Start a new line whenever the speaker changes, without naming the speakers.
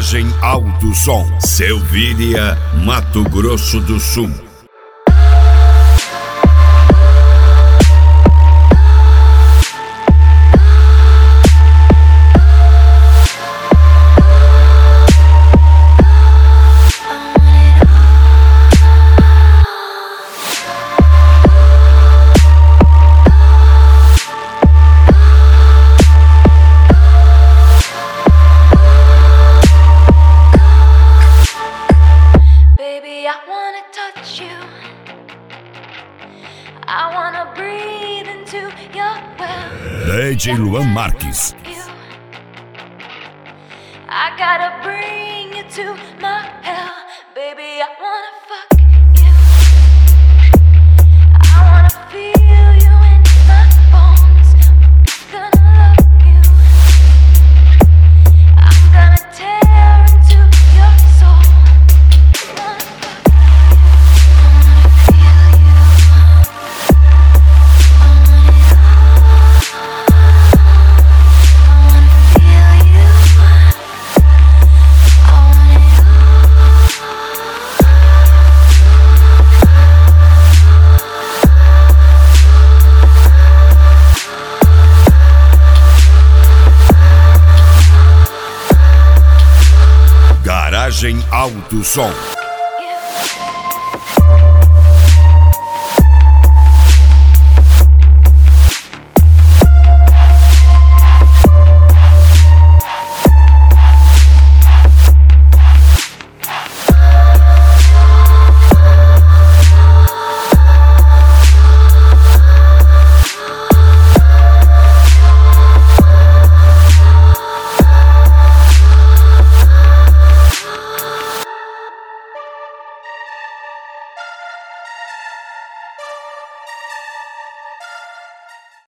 Garagem Alto Som, Selvíria, Mato Grosso do Sul.
I wanna touch you. I wanna breathe into your well.
DJ Luan Marques.
I gotta bring you to my hell. Baby, I wanna fuck you. I wanna feel you in my bones. I'm gonna love you. I'm gonna tear into your soul.
Garagem Alto Som.